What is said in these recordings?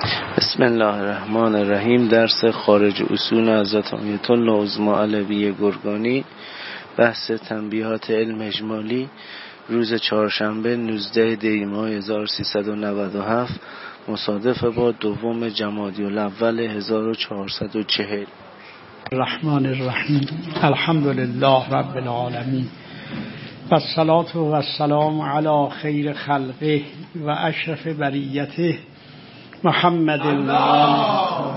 بسم الله الرحمن الرحیم. درس خارج اصول حضرت آیت الله عظمی علویه گرگانی، بحث تنبیهات علم اجمالی، روز چهارشنبه 19 دی ماه 1397 مصادف با دوم جمادی الاول 1440. الرحمن الرحیم. الحمد لله رب العالمین و الصلاة و السلام علی خیر خلقه و اشرف بریته محمد الله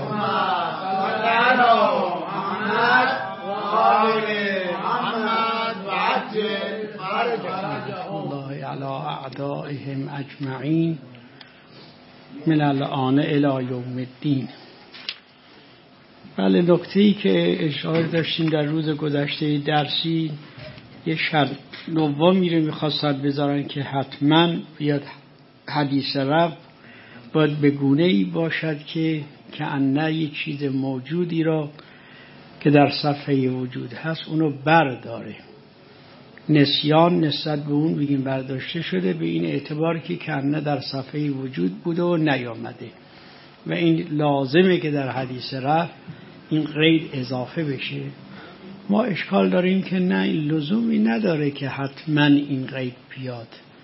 علی اعدائهم اجمعین من الان الی یوم الدین. بله، نکته‌ای که اشاره داشتیم در روز گذشته درسی، یه شرط دومی رو می‌خواستن بذارن که حتما بیاد حدیث رفع باید به گونه‌ای باشد که کأنه یک چیز موجودی را که در صفحه وجود هست اونو برداره. نسیان نسبت به اون بگیم برداشته شده به این اعتبار که کأنه در صفحه وجود بوده و نیامده و این لازمه که در حدیث رفع این قید اضافه بشه. ما اشکال داریم که نه، این لزومی نداره که حتما این قید بیاد.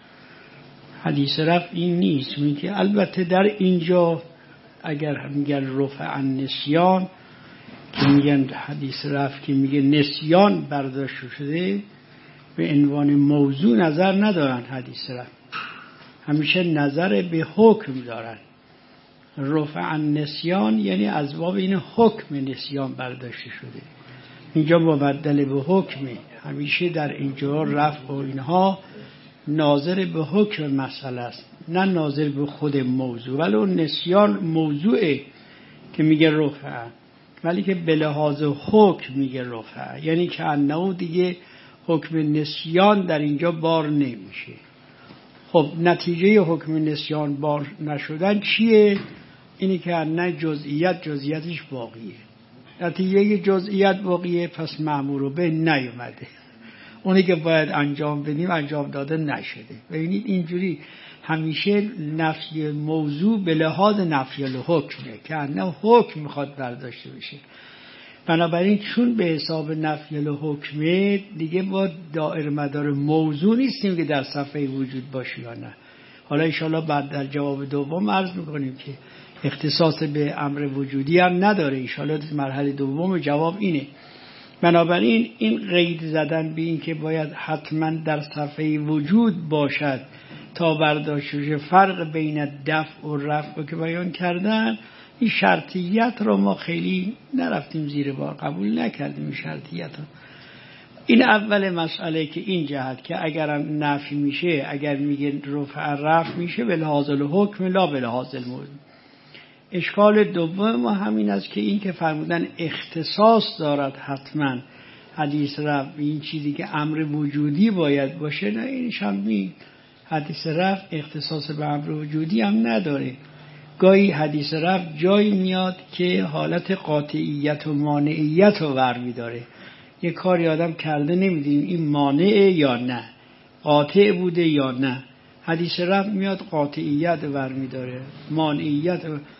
حدیث رفع این نیست. میگه البته در اینجا اگر میگن رفع عن نسیان، که میگن حدیث رفع که میگه نسیان برداشت شده، به عنوان موضوع نظر ندارن. حدیث رفع همیشه نظر به حکم دارن. رفع عن نسیان یعنی از باب این حکم نسیان برداشته شده. اینجا مبدل به حکمه. همیشه در اینجا رفع و اینها ناظر به حکم مسئله است، نه ناظر به خود موضوع. ولی اون نسیان موضوعه که میگه رفع، ولی که به لحاظ حکم میگه رفع، یعنی که انه دیگه حکم نسیان در اینجا بار نمیشه. خب نتیجه حکم نسیان بار نشدن چیه؟ اینی که نه جزئیاتش باقیه. نتیجه جزئیات باقیه، پس مأمور به نیومده. اونی که باید انجام بدیم انجام داده نشده. ببینید اینجوری همیشه نفی موضوع به لحاظ نفی الحکمه که نه حکم میخواد برداشته بشه. بنابراین چون به حساب نفی الحکمه دیگه با دائره مدار موضوع نیستیم که در صفحه وجود باشه یا نه. حالا انشاءالله بعد در جواب دوم عرض میکنیم که اختصاص به امر وجودی هم نداره. انشاءالله مرحله دوم جواب اینه. بنابراین این قید زدن به این که باید حتما در صفحه وجود باشد تا برداشت بشه، فرق بین دفع و رفع که بیان کردن، این شرطیت رو ما خیلی نرفتیم زیر بار، قبول نکردیم این شرطیت رو. این اول مسئله که این جهت که اگر نفی میشه، اگر میگه رفع رفع میشه به لحاظ الحکم لا به لحاظ الموضوع. اشکال دوم ما همین است که این که فرمودن اختصاص دارد حتما حدیث رفع، این چیزی که امر وجودی باید باشه، نه، اینش هم حدیث رفع اختصاص به امر وجودی هم نداره. گاهی حدیث رفع جایی میاد که حالت قاطعیت و مانعیت رو برمی داره. یه کاری آدم کرده نمیدونیم این مانعه یا نه، قاطع بوده یا نه. حدیث رفع میاد قاطعیت رو برمی داره، مانعیت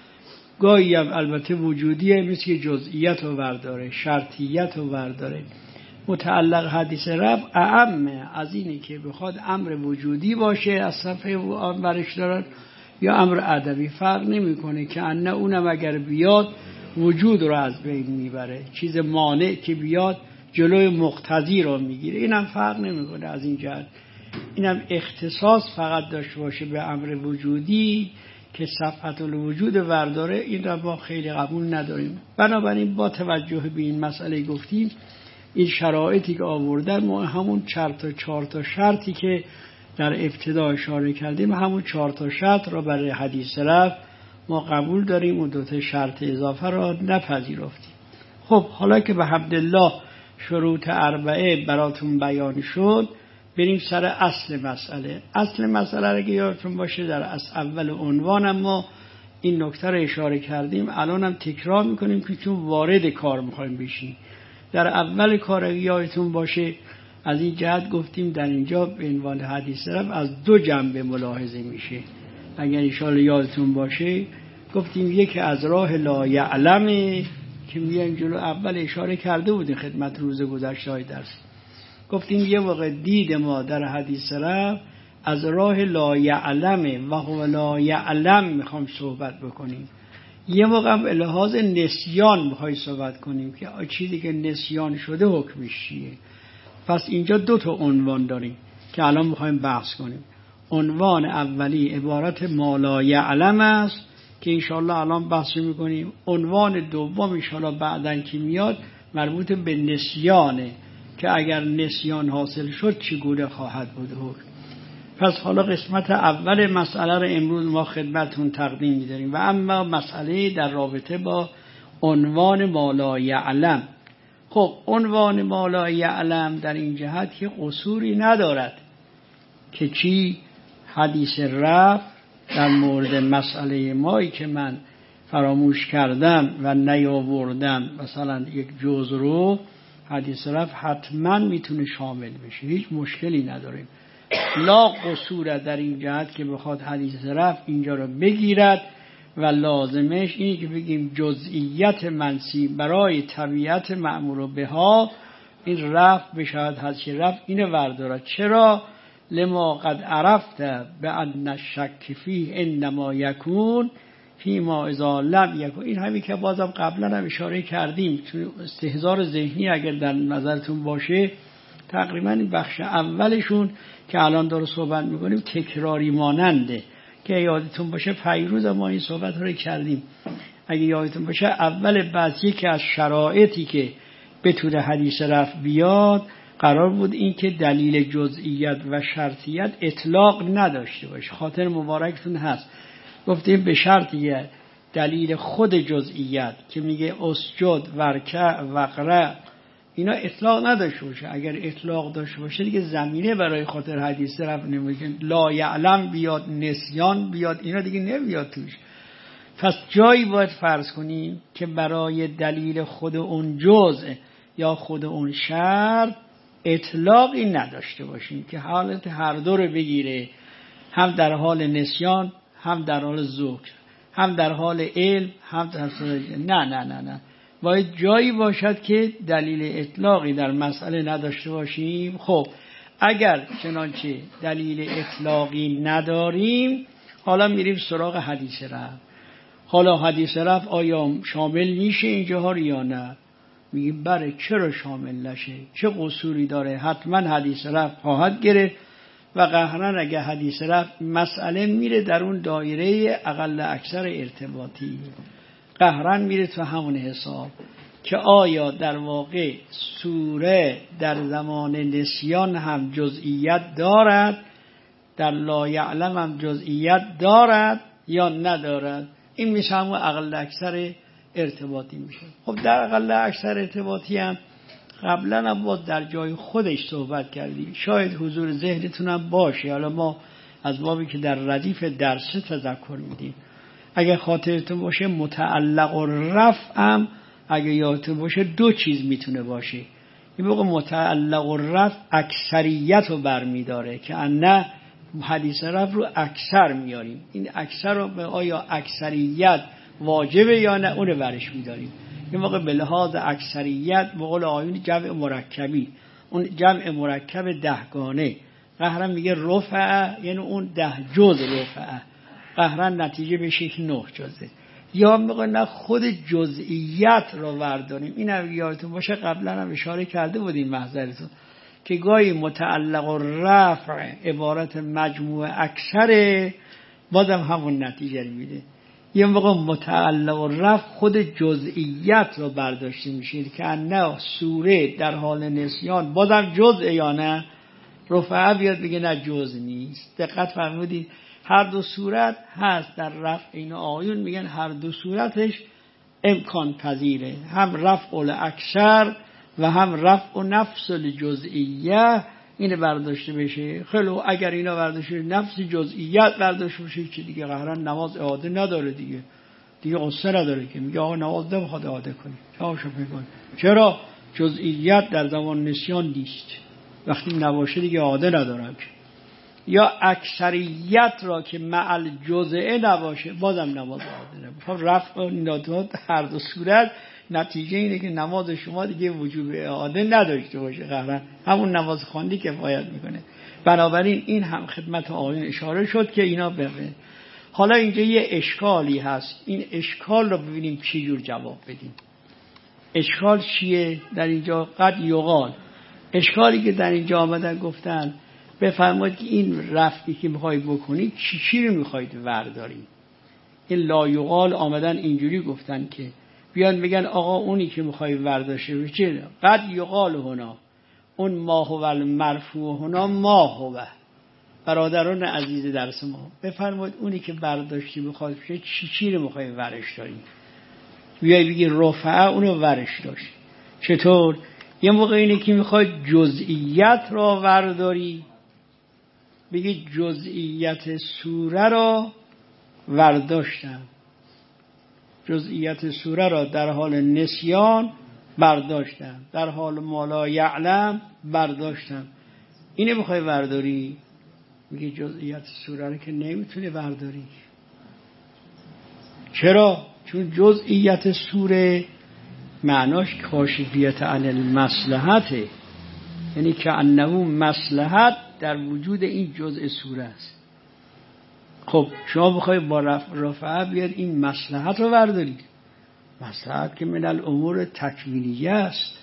گاهی هم البته وجودیه، مثل جزئیت رو برداره، شرطیت رو برداره. متعلق حدیث رفع اعم از اینه که بخواد امر وجودی باشه از صفحه برش دارن یا امر ادبی، فرق نمیکنه که انه اونم اگر بیاد وجود رو از بین میبره، چیز مانع که بیاد جلوی مقتضی رو میگیره. اینم فرق نمیکنه از این جهت. اینم اختصاص فقط داشته باشه به امر وجودی که صفحت الوجود ورداره، این را ما خیلی قبول نداریم. بنابراین با توجه به این مسئله گفتیم این شرایطی که آوردن، ما همون 4 تا شرطی که در ابتدا اشاره کردیم، همون 4 تا شرط را برای حدیث رفع ما قبول داریم و 2 تا شرط اضافه را نپذیرفتیم. خب حالا که به حمدالله شروط 4 براتون بیان شد، بریم سر اصل مسئله. اصل مسئله را که یادتون باشه در اول عنوان ما این نکته را اشاره کردیم، الان هم تکرار میکنیم که چون وارد کار میخوایم بشیم. در اول کار یادتون باشه از این جهت گفتیم در اینجا به عنوان حدیث رفع از 2 جنبه ملاحظه میشه. اگر ان شاءالله یادتون باشه گفتیم یکی از راه لا یعلمه که میایم جلو اول اشاره کرده بودیم خدمت روز گذشته های درس. گفتیم یه واقع دید ما در حدیث رفع از راه لا یعلمه و هو لا یعلم میخوام صحبت بکنیم. یه موقع به لحاظ نسیان میخوای صحبت کنیم که چیزی که نسیان شده حکمش چیه. پس اینجا 2 تا عنوان داریم که الان میخوایم بحث کنیم. عنوان اولی عبارت ما لا یعلم است که انشاءالله الان بحث میکنیم. عنوان دوم انشاءالله بعدن که میاد مربوط به نسیانه که اگر نسیان حاصل شد چگونه خواهد بود حکم. پس حالا قسمت اول مسئله رو امروز ما خدمتون تقدیم می‌داریم و اما مسئله در رابطه با عنوان ما لا یعلم. خب عنوان ما لا یعلم در این جهت که قصوری ندارد که چی حدیث رفع در مورد مسئله مایی که من فراموش کردم و نیاوردم مثلا یک جزء رو حدیث رفع حتما میتونه شامل بشه، هیچ مشکلی نداریم. لا قصور در این جهت که بخواد حدیث رفع اینجا رو بگیرد و لازمش اینه که بگیم جزئیت منسی برای طبیعت مأمور بها این رفع بشود حدیث رفع اینه وردارد. چرا؟ لما قد عرفت بأن الشک فیه انما یکون فیما اذا لم یکون. این همین که بازم قبلا هم اشاره کردیم چون استحضار ذهنی اگر در نظرتون باشه تقریبا این بخش اولشون که الان داره صحبت میکنیم تکراری ماننده که یادتون باشه پیروز ما این صحبت رو کردیم. اگه یادتون باشه اول بعضی که از شرایطی که بتونه حدیث رفع بیاد قرار بود این که دلیل جزئیت و شرطیت اطلاق نداشته باشه. خاطر مبارکتون هست گفتیم به شرطی دلیل خود جزئیت که میگه اسجد ورکع وقرع اینا اطلاق نداشته باشه. اگر اطلاق داشته باشه دیگه زمینه برای خاطر حدیث رفع نمیگه. لا یعلم بیاد، نسیان بیاد، اینا دیگه نمیاد توش. پس جایی باید فرض کنیم که برای دلیل خود اون جزء یا خود اون شرط اطلاقی نداشته باشیم که حالت هر دو رو بگیره، هم در حال نسیان، هم در حال ذکر، هم در حال علم، هم در حال نه باید جایی باشد که دلیل اطلاقی در مسئله نداشته باشیم. خب اگر چنانچه دلیل اطلاقی نداریم حالا میریم سراغ حدیث رفع. حالا حدیث رفع آیا شامل میشه اینجاها رو یا نه؟ میگیم بله. چرا شامل نشه؟ چه قصوری داره؟ حتما حدیث رفع خواهد گرفت و قهرن اگه حدیث رفع مسئله میره در اون دایره اقل اکثر ارتباطی، قهرن میره تو همون حساب که آیا در واقع سوره در زمان نسیان هم جزئیت دارد، در لا یعلم هم جزئیت دارد یا ندارد. این میشه همون اقل اکثر ارتباطی میشه. خب در اقل اکثر ارتباطی هم قبلا هم با در جای خودش صحبت کردیم، شاید حضور ذهنتون هم باشه. حالا ما از بابی که در ردیف درس تذکر میدیم اگه خاطرتون باشه متعلق و رفع هم اگه یادتون باشه 2 چیز میتونه باشه. این موقع متعلق و رفع اکثریت رو برمیداره که نه حدیث رفع رو اکثر میاریم. این اکثر رو به آیا اکثریت واجبه یا نه اون رو برش میداریم. این موقع به لحاظ اکثریت به قول آیون جمع مرکبی، اون جمع مرکب 10 گانه قهرن میگه رفع، یعنی اون 10 جز رفع قهرن نتیجه بشه که 9 جزه. یا موقع نه خود جزئیت رو ورداریم. این هم یادتون باشه قبلا هم اشاره کرده بودیم محضرتون که گاهی متعلق و رفع عبارت مجموع اکثره بازم همون نتیجه میده. یه موقع متعلق و رفع خود جزئیت رو برداشته میشه که نه سوره در حال نسیان بازم جزء یا نه رفع بیاد بگه نه جزء نیست. دقت فرمودید هر دو صورت هست در رفع. این آیون میگن هر دو صورتش امکان پذیره، هم رفع الاکثر و هم رفع نفس الجزئیه این برداشته بشه. خیلی اگر اینا برداشته نفس جزئیت برداشته بشه چی دیگه قهرن نماز اعاده نداره دیگه قصه نداره که میگه آقا نماز نمیخواد اعاده کنی چاوشو بگن. چرا؟ جزئیت در زمان نسیان نیست، وقتی نباشه دیگه اعاده نداره. یا اکثریت را که معل جزئه نباشه بازم نماز عاده نباشه. خب رفع و هر دو صورت نتیجه اینه که نماز شما دیگه وجوب اعاده نداشته باشه، قهرن همون نماز خواندی کفایت میکنه. بنابراین این هم خدمت آقایون اشاره شد که اینا ببینید. حالا اینجا یه اشکالی هست، این اشکال رو ببینیم چی جور جواب بدیم. اشکال چیه در اینجا؟ قد یقال، اشکالی که در اینجا آمدن گفتن بفرمایید که این رفتی که میخواید بکنید چی رو میخواید وردارید. این لا یقال آمدن اینجوری گفتن که بیان بگن آقا اونی که میخوای ورداشته بشه قد یقال هنا، اون ما هو المرفوع هنا ما هو. برادران عزیز درس ما بفرمایید اونی که برداشتی میخواد بشه چی رو میخوای ورش داریم. بیای بگی رفعه اونو ورش داشت. چطور؟ یه موقع اینه که میخوای جزئیت را ورداری، بگی جزئیت سوره را ورداشتم، جزئیت سوره را در حال نسیان برداشتم، در حال مالا یعلم برداشتم. اینه میخوای ورداری؟ میگه جزئیات سوره را که نمیتونه ورداری. چرا؟ چون جزئیات سوره معناش کاشفیت عن المصلحته، یعنی که انه مصلحت در وجود این جزء سوره است. خب شما بخوای با رفعه بیاد این مصلحت رو بردارید، مصلحت که من الامور تکوینیه است،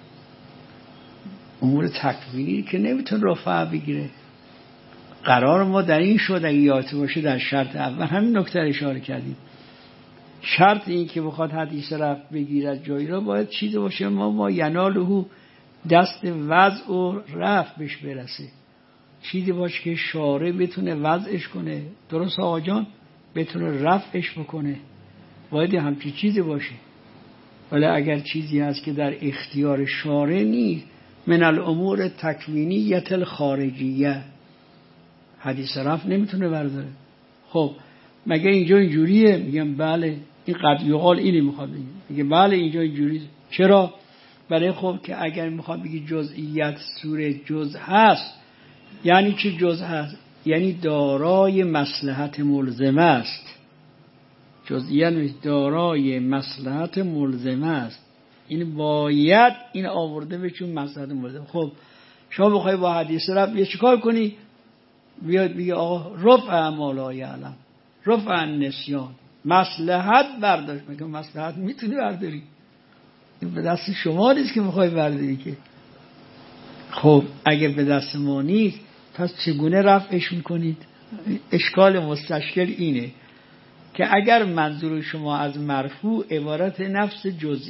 امور تکوینی که نمیتون رفعه بگیره. قرار ما در این شد اگه یادت باشه در شرط اول همین نکته اشاره کردیم. شرط این که بخواد حدیث رفع بگیرد جایی را باید چیزی باشه ما ینالهو دست وضع و رفع بهش برسه، چیزی باشه که شارع بتونه وضعش کنه، درست آقا جان، بتونه رفعش بکنه، باید همچی چیزی باشه. ولی اگر چیزی هست که در اختیار شارع نیست، من الامور تکوینیت الخارجیه، حدیث رفع نمیتونه برداره. خب مگه اینجا اینجوریه؟ میگم بله، این قد یقال اینی میخواد بگه. میگه بله اینجا اینجوریه. چرا؟ برای خب که اگر میخواد بگی جزئیت سوره جزء هست، یعنی چی جزء هست؟ یعنی دارای مصلحت ملزمه است. جزئیت دارای مصلحت ملزمه است، این باید این آورده به چون مصلحت ملزمه. خب شما بخوای با حدیث رفع یه چیکار کنی؟ بیاد بگی آقا رفع ما لا یعلم، رفع النسیان، مصلحت برداشت. میگم مصلحت میتونی برداری، این به دست شما نیست که میخوای برداری که. خب اگه به دست ما نیست پس چگونه رفعش میکنید؟ اشکال مستشکل اینه که اگر منظور شما از مرفوع عبارت نفس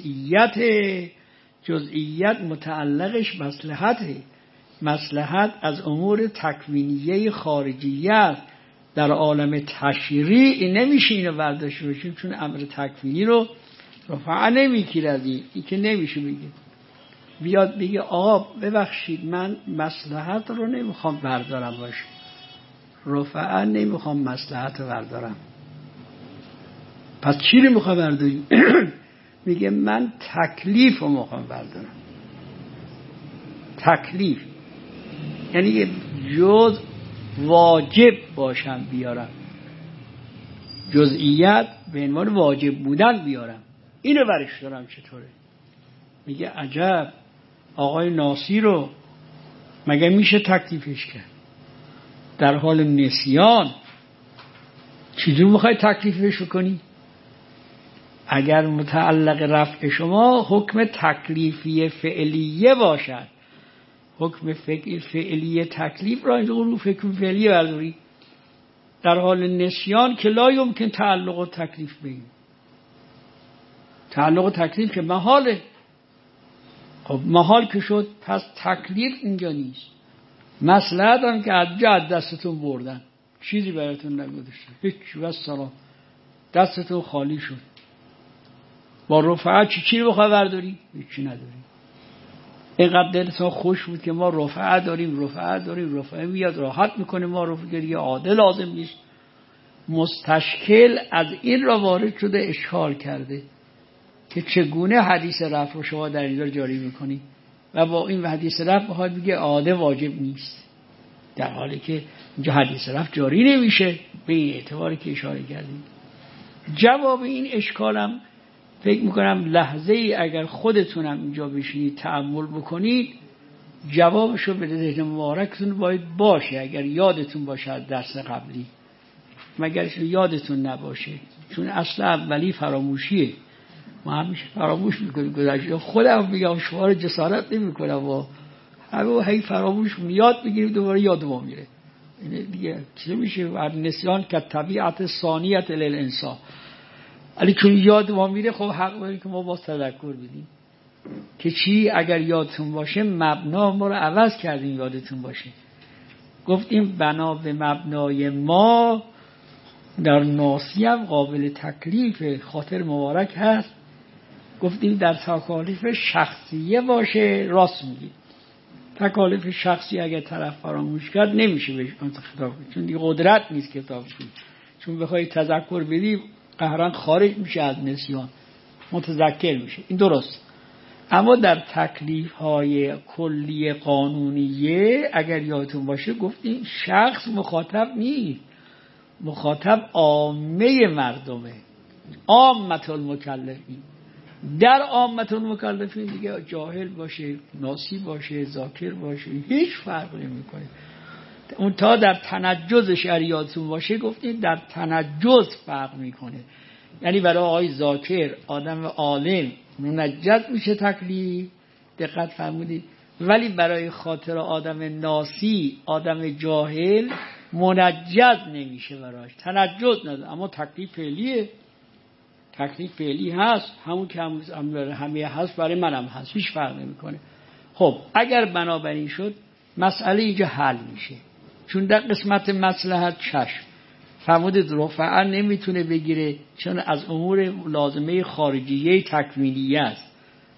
جزئیت متعلقش مصلحته، مصلحت از امور تکوینیه خارجیه در عالم تشریع نمیشه اینو برداشت بشیم، چون امر تکوینی رو رفع نمیگیره. از این که نمیشه بگه بیاد بگه آقا ببخشید من مصلحت رو نمیخوام بردارم باشه، رفع نمیخوام مصلحت رو بردارم. پس چی رو میخوام برداری؟ میگه من تکلیف رو میخوام بردارم. تکلیف یعنی یه جز واجب باشم بیارم، جزئیت به عنوان واجب بودن بیارم، اینو برش دارم. چطوره؟ میگه عجب، آقای ناصی رو مگه میشه تکلیفش کرد در حال نسیان؟ چیزی میخوای تکلیفش کنی؟ اگر متعلق رفع شما حکم تکلیفی فعلیه باشد، حکم فعلیه تکلیف را رو حکم فعلیه برداری. در حال نسیان که لا یمکن تعلق و تکلیف بگیم، تعلق و تکلیف که محاله. خب محال که شد پس تکلیف اینجا نیست. مصلحت هم که از دستتون بردن، چیزی براتون نگذاشتن، هیچ والسلام، دستتون خالی شد. با رفعه چی رو بخواه برداری؟ هیچی نداری. اینقدر دلتون خوش بود که ما رفعه داریم، رفعه میاد راحت میکنه ما رو، دیگه عادل لازم نیست. مستشکل از این را وارد شده، اشکال کرده که چگونه حدیث رفع رو شما در اینجا جاری میکنی و با این حدیث رفع بخواد بگه عاده واجب نیست، در حالی که اینجا حدیث رفع جاری نمیشه به این اعتباری که اشاره کردیم. جواب این اشکالم فکر میکنم لحظه ای اگر خودتونم اینجا بشینید تأمل بکنید جوابشو به ذهن مبارکتون باید باشه. اگر یادتون باشه از درس قبلی، مگر یادتون نباشه، چون اصل اولی فراموشیه. ما همیشه فراموش میکنیم گذشته. خودم میگم شما رو جسارت نمیکنم و هی فراموش یاد بگیریم دوباره یاد ما میره. این دیگه چه میشه؟ نسیان که طبیعت ثانیت للانسان. ولی چون یاد ما میره خب حق داریم که ما باز تذکر بدیم که چی. اگر یادتون باشه مبنا ما رو عوض کردیم. یادتون باشه گفتیم بنا به مبنای ما در ناصیه قابل تکلیف خاطر مبارک هست. گفتیم در تکالیف شخصیه باشه راست میگید. تکالیف شخصی اگر طرف فراموش کرد نمیشه بهش خطاب کنید، چون دیگه قدرت نیست کتاب کنید. چون بخوای تذکر بدی قهران خارج میشه از نسیان، متذکر میشه. این درست. اما در تکلیف های کلی قانونیه اگر یادتون باشه گفتیم شخص مخاطب نیست، مخاطب عامه مردمه، عامه المکلفین. در عامه المکلفین دیگه جاهل باشه، ناسی باشه، ذاکر باشه، هیچ فرق نمیکنه. اون تا در تنجز شریعتون باشه گفتیم در تنجز فرق میکنه. یعنی برای آقای ذاکر آدم عالم منجز میشه تکلیف، دقت فرمودید، ولی برای خاطر آدم ناسی آدم جاهل منجز نمیشه، براش تنجز نداره. اما تکلیف فعلیه، تکلیف فعلی هست، همون که همه هست برای منم هست، هیچ فرق نمیکنه. خب اگر بنابراین شد مسئله اینجا حل میشه، چون در قسمت مصلحت چشم فرمودید رفعه نمیتونه بگیره، چون از امور لازمه خارجیه تکوینیه است.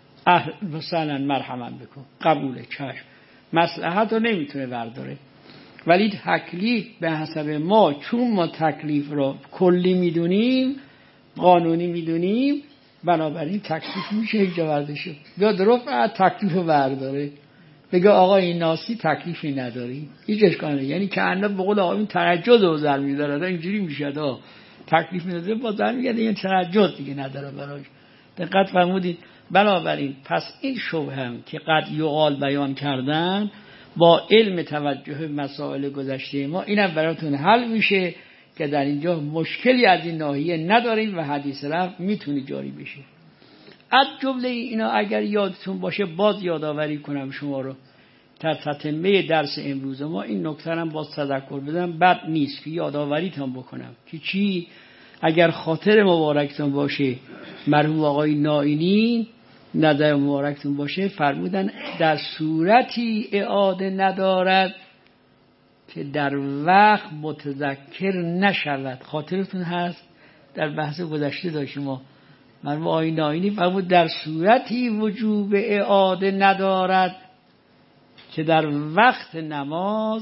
مثلا مرحمت بکن، قبوله، چشم، مصلحت رو نمیتونه برداره. ولی تکلیف به حسب ما، چون ما تکلیف رو کلی میدونیم، قانونی میدونیم، بنابراین تکلیف میشه اینجا برداشت. بیاد رفعه تکلیف رو برداره، بگه آقا این ناسی تکلیفی نداری، هیچ اشکالی نداره. یعنی که اندر به قول آقایون تنجز رو زر میداره، اینجوری میشه دا تکلیف نداره، با زر میگه این تنجز دیگه نداره براش. دقت فرمودید. بنابراین پس این شبهه هم که قد یقال بیان کردن با علم توجه مسائل گذشته ما، اینم براتون حل میشه که در اینجا مشکلی از این ناحیه نداریم و حدیث رفع میتونه جاری بشه. از جمله اینا اگر یادتون باشه باز یادآوری کنم شما رو در تتمه درس امروز ما، این نکته هم باز تذکر بدم، بد نیست که یادآوریتون بکنم که چی. اگر خاطر مبارکتون باشه مرحوم آقای نائینی نظر مبارکتون باشه فرمودن در صورتی اعاده ندارد که در وقت متذکر نشود. خاطرتون هست در بحث گذشته داشتیم ما، مرحوم آقای نائینی فرمود در صورتی وجوب اعاده ندارد که در وقت نماز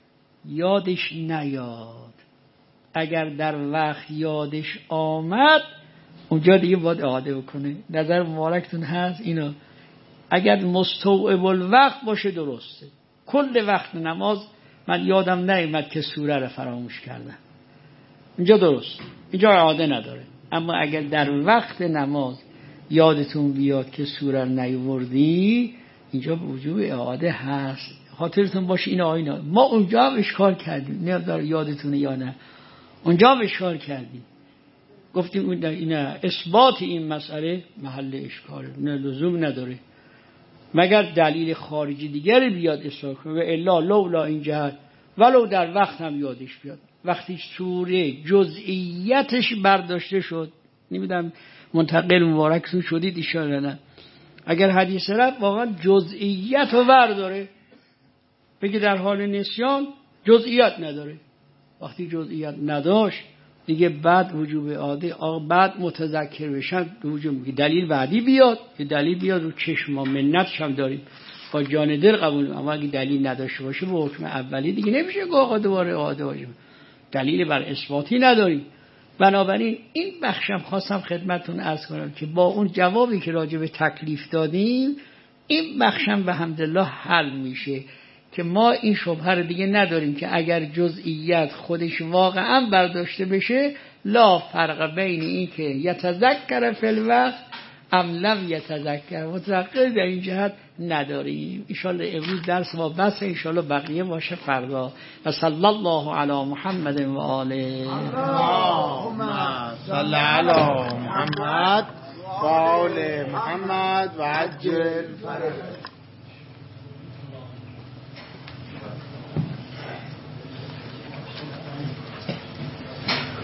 یادش نیاد. اگر در وقت یادش آمد اونجا دیگه باید اعاده بکنه. نظر مبارکتون هست اینا. اگر مستوعب الوقت باشه درسته. کل وقت نماز من یادم نیامد که سوره رو فراموش کردم، اینجا درست، اینجا اعاده نداره. اما اگر در وقت نماز یادتون بیاد که سوره رو نیاوردی، اینجا وجوب اعاده هست. خاطرتون باشه اینا ما اونجا هم اشکال کردیم، نمیدونم یادتونه یا نه، اونجا هم اشکال کردیم، گفتیم اینا اثبات این مسئله محل اشکال، نه لزوم نداره مگر دلیل خارجی دیگری بیاد اثبات کنه، و الا لولا این جهت ولو در وقت هم یادش بیاد. وقتی سوره جزئیاتش برداشته شد، نمیدونم منتقل مبارکتون شدید اشاره نه، اگر حدیث رفع واقعا جزئیات رو برداره بگه در حال نسیان جزئیات نداره، وقتی جزئیات نداشت دیگه بعد وجوب عاده بعد متذکر بشن وجوب میگه دلیل بعدی بیاد، که دلیل بیاد رو چشم ما منتش هم داریم با جان دل قبول، اما اگه دلیل نداشته باشه به حکم اولی دیگه نمیشه که آقا دوباره عاده باشه، دلیل بر اثباتی نداریم. بنابراین این بخشم خواستم خدمتتون عرض کنم که با اون جوابی که راجع به تکلیف دادیم این بخشم به حمدالله حل میشه که ما این شبهه رو دیگه نداریم که اگر جزئیات خودش واقعا برداشته بشه لا فرق بین این که یتذکر فی الوقت ام لم یتذکر، متذکر در این جهت نداریم. انشالله امروز درس ما بس، انشالله بقیه باشه فردا. و صلی الله علی محمد و آله. اللهم صل علی محمد و آل محمد و عجل فرج